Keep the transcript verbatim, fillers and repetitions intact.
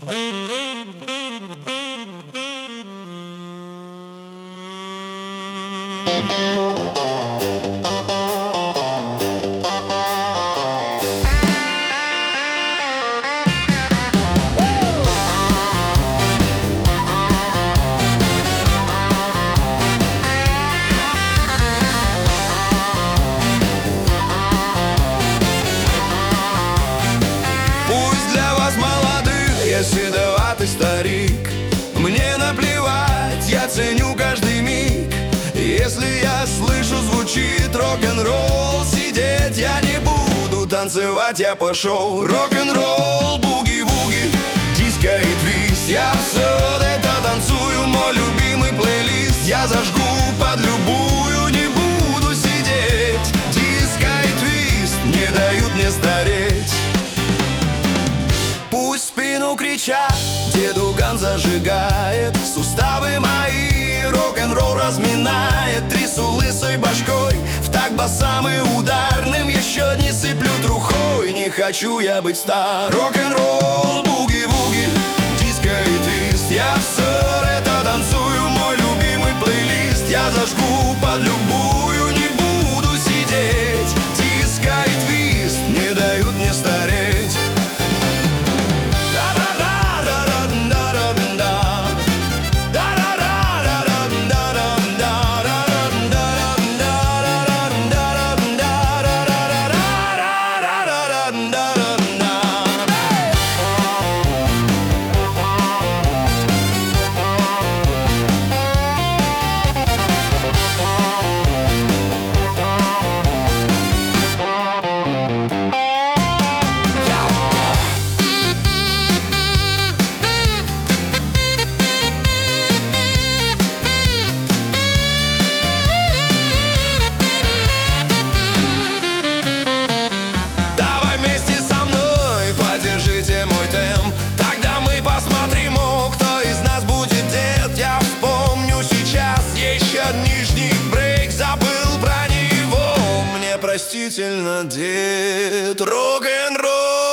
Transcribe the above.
Седоватый старик, мне наплевать, я ценю каждый миг. Если я слышу, звучит рок-н-ролл, сидеть я не буду, танцевать я пошел. Рок-н-ролл, буги-вуги, диско и твист, я все это танцую, мой любимый плейлист. Я зажгу под любую, не буду сидеть. Диско и твист не дают мне стареть. Пусть спину кричат, дедуган зажигает, суставы мои рок-н-ролл разминает. Трясу лысой башкой, в такт басам и ударным, еще не сыплю трухой, не хочу я быть стар. Рок-н-ролл, буги-вуги, диско и твист, я все это танцую, мой любимый плейлист. Я зажгу под любую, не буду сидеть. Диско и твист не дают мне стареть. Простительно, дед, рок-н-ролл.